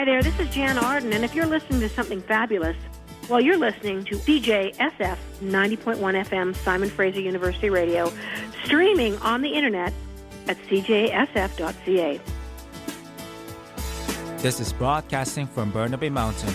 Hi there, this is Jan Arden, and if you're listening to something fabulous, well, you're listening to CJSF 90.1 FM, Simon Fraser University Radio, streaming on the internet at cjsf.ca. This is broadcasting from Burnaby Mountain.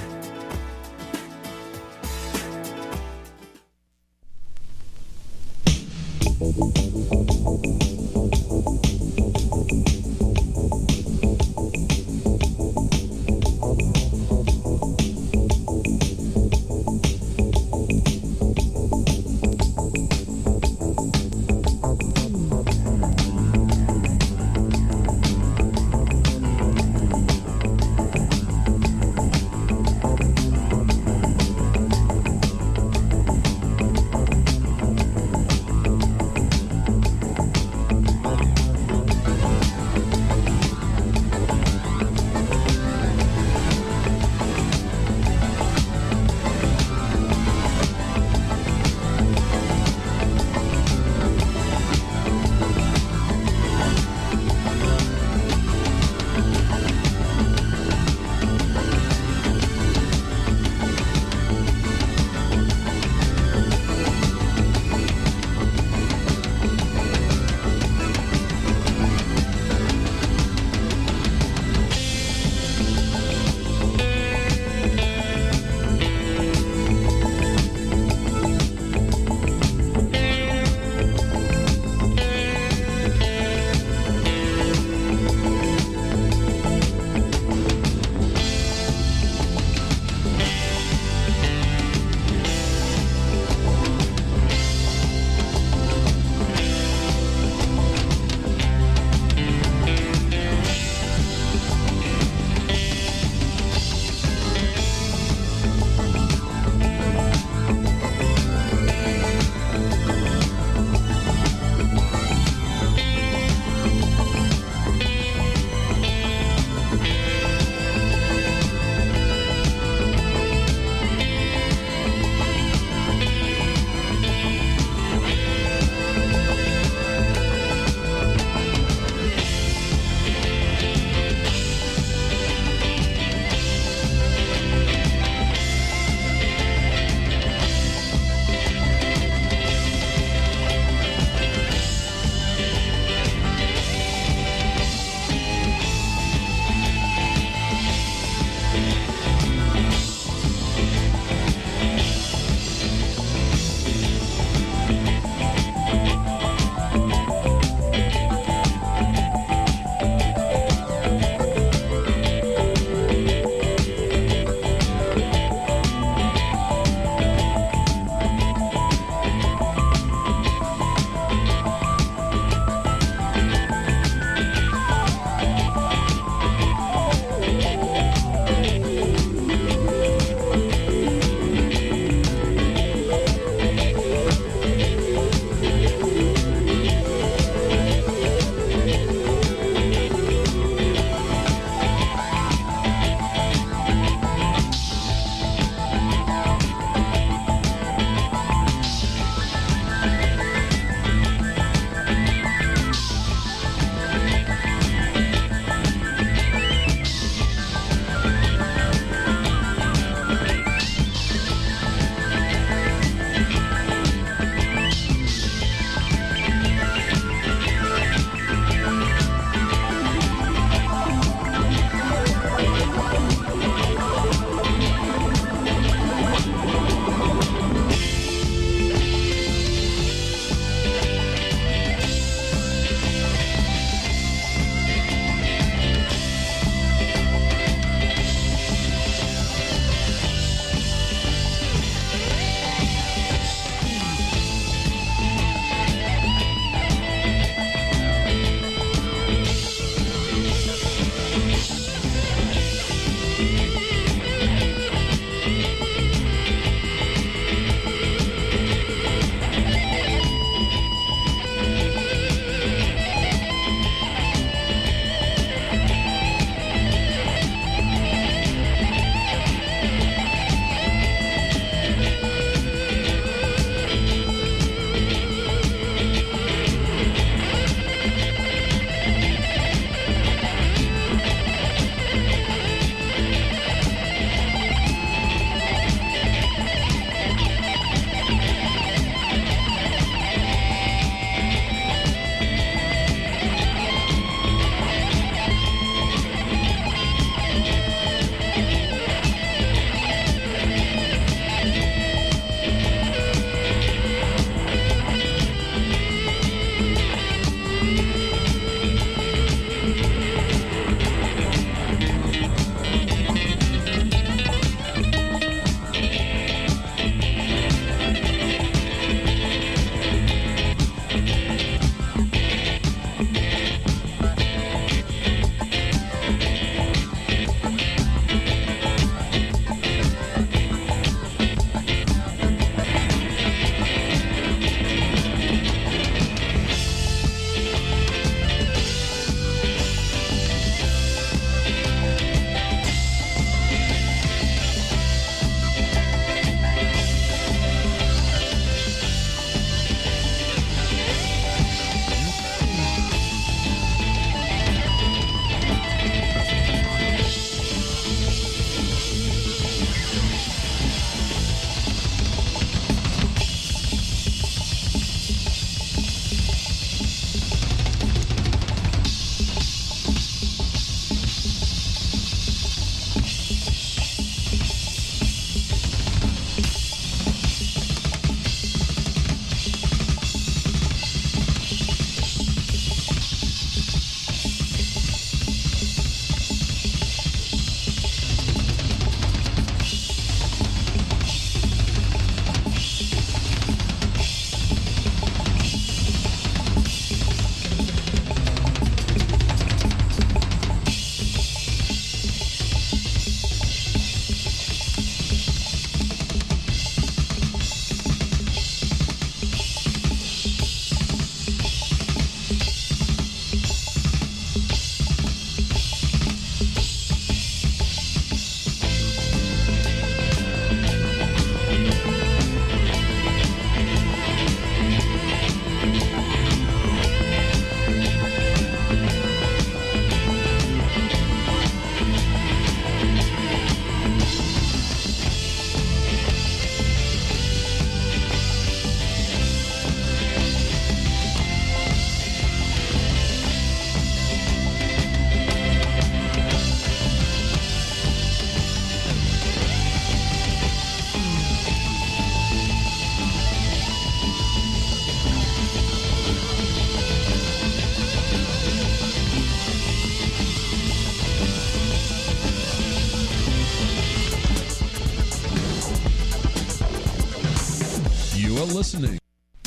listening.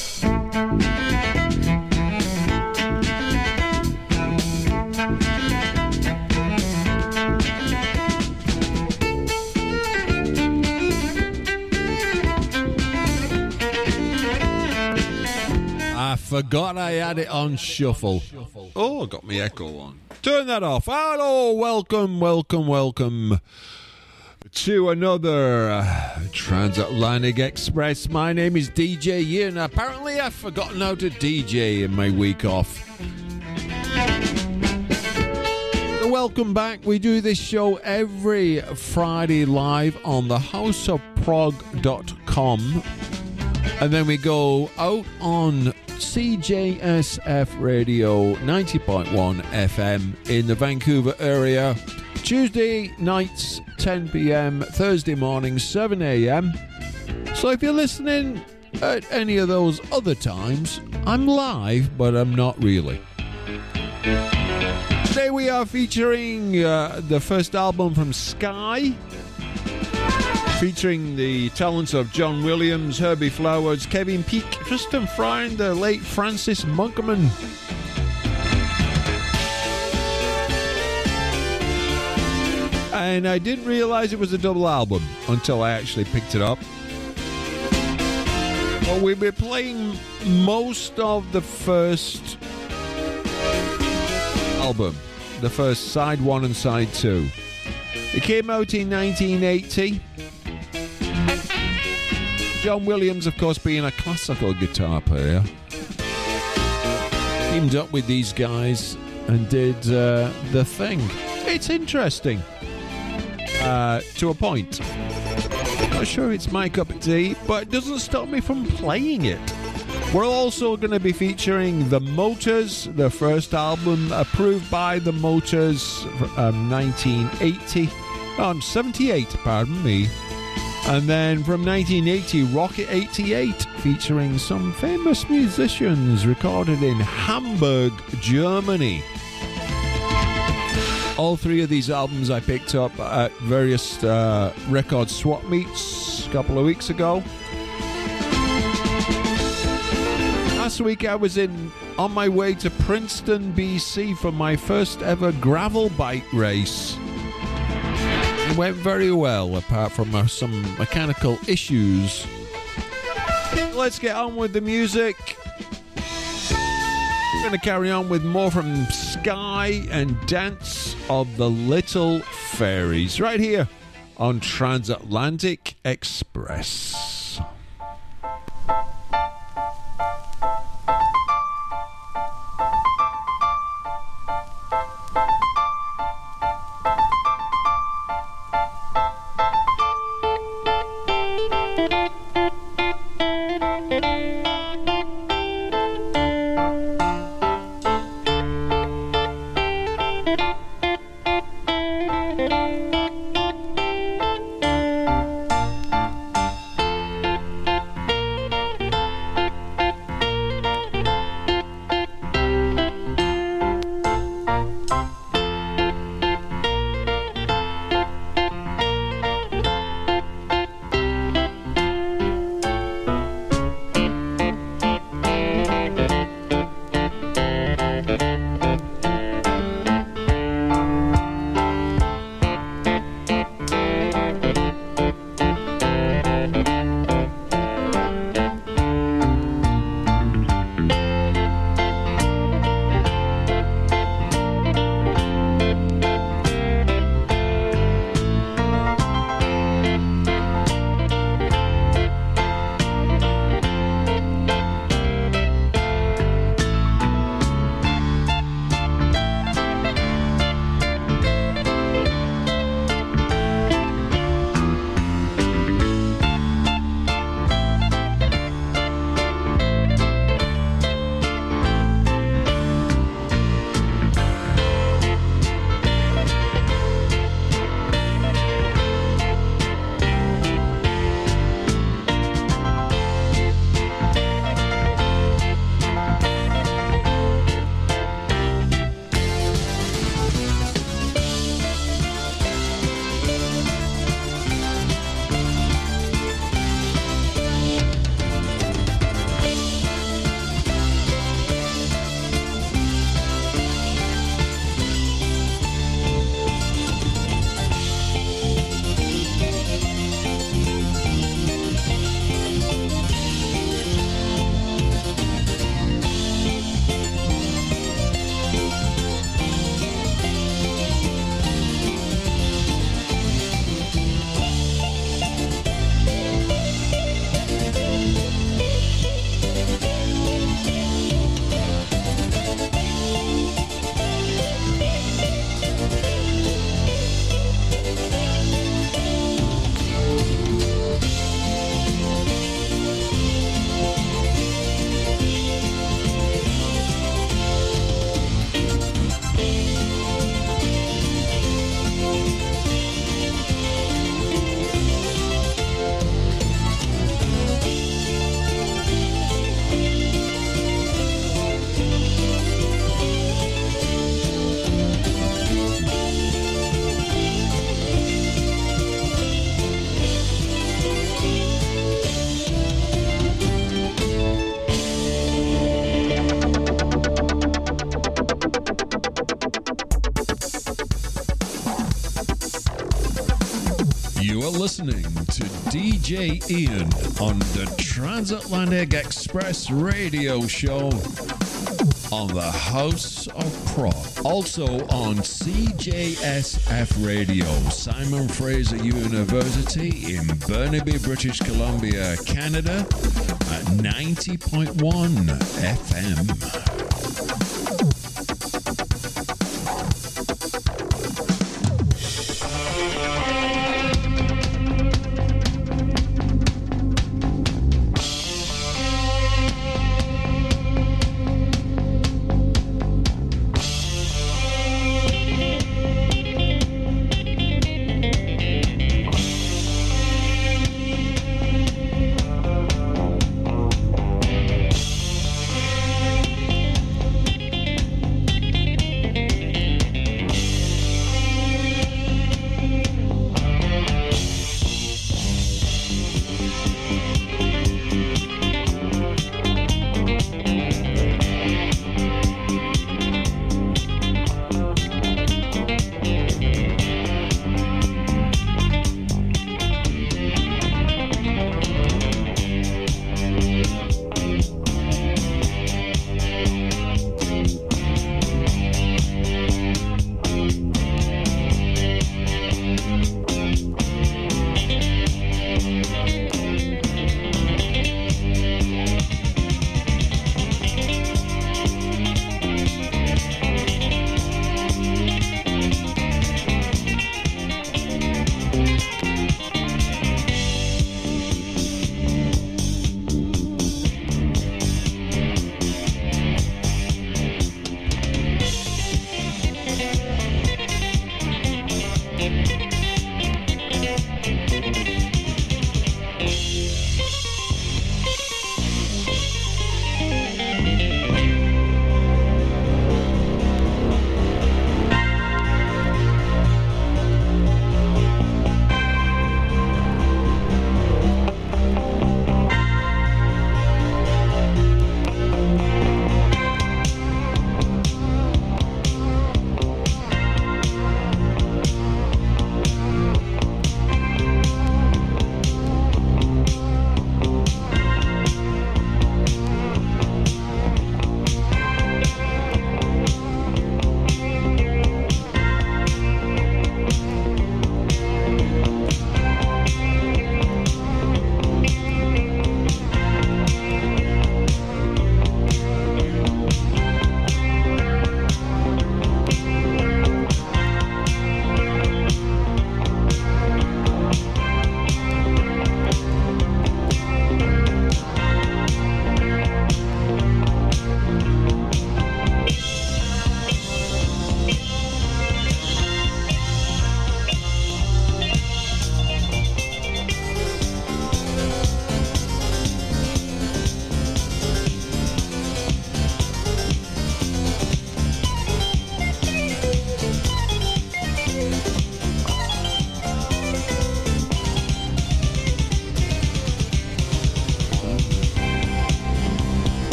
I forgot I had it on shuffle. Oh, I got my echo on. Turn that off. Hello, welcome to another Transatlantic Express. My name is DJ Ian. Apparently I've forgotten how to DJ in my week off. So welcome back. We do this show every Friday live on the houseofprog.com. And then we go out on CJSF Radio 90.1 FM in the Vancouver area. Tuesday nights 10 p.m, Thursday mornings 7 a.m. So if you're listening at any of those other times, I'm live, but I'm not really. Today we are featuring the first album from Sky, featuring the talents of John Williams, Herbie Flowers, Kevin Peake, Tristan Fry, and the late Francis Monkman. And I didn't realize it was a double album until I actually picked it up. Well, we'll be playing most of the first album, the first side 1 and side 2. It came out in 1980. John Williams, of course, being a classical guitar player, teamed up with these guys and did The Thing. It's interesting. To a point. Not sure it's my cup of tea, but it doesn't stop me from playing it. We're also going to be featuring The Motors, the first album approved by The Motors from 78, pardon me. And then from 1980, Rocket 88, featuring some famous musicians, recorded in Hamburg, Germany. All three of these albums I picked up at various record swap meets a couple of weeks ago. Last week I was on my way to Princeton, BC for my first ever gravel bike race. It went very well, apart from some mechanical issues. Let's get on with the music. We're going to carry on with more from Sky and Dance of the Little Fairies right here on Transatlantic Express. You are listening to DJ Ian on the Transatlantic Express radio show on the House of Prog. Also on CJSF Radio, Simon Fraser University in Burnaby, British Columbia, Canada at 90.1 FM.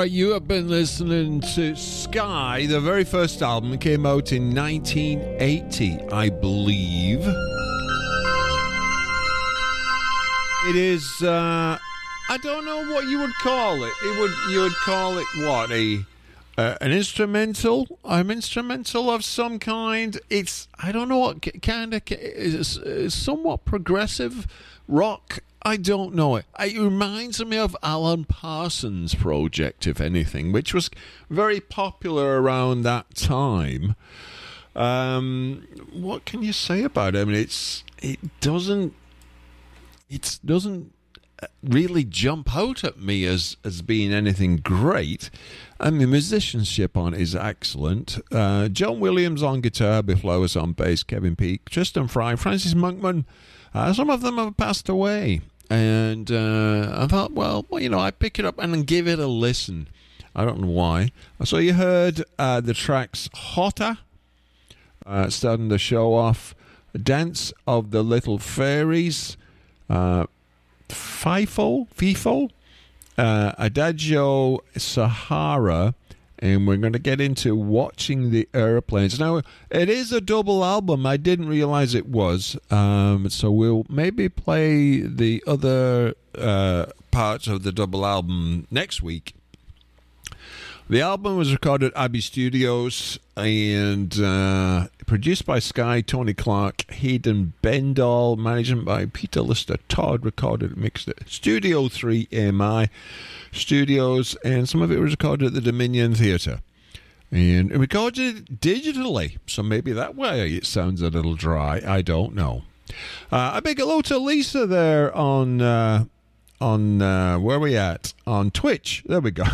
right, you have been listening to Sky. The very first album came out in 1980, I believe. It is, I don't know what you would call it. You would call it what? An instrumental? An instrumental of some kind. It's, I don't know what kind of, it's somewhat progressive rock. I don't know it. It reminds me of Alan Parsons' project, if anything, which was very popular around that time. What can you say about it? I mean, it doesn't really jump out at me as being anything great. I mean, musicianship on it is excellent. John Williams on guitar, Biff Flowers on bass, Kevin Peake, Tristan Fry, Francis Monkman. Some of them have passed away. And I thought, well, you know, I pick it up and give it a listen. I don't know why. So you heard the tracks Hotter, starting the show off, Dance of the Little Fairies, FIFO, Adagio Sahara, and we're going to get into Watching the Airplanes. Now, it is a double album. I didn't realize it was. So we'll maybe play the other parts of the double album next week. The album was recorded at Abbey Studios and produced by Sky, Tony Clark, Hayden Bendall, management by Peter Lister Todd, recorded and mixed at Studio 3 AMI Studios, and some of it was recorded at the Dominion Theatre. And recorded it digitally, so maybe that way it sounds a little dry. I don't know. A big hello to Lisa there on where are we at? On Twitch. There we go.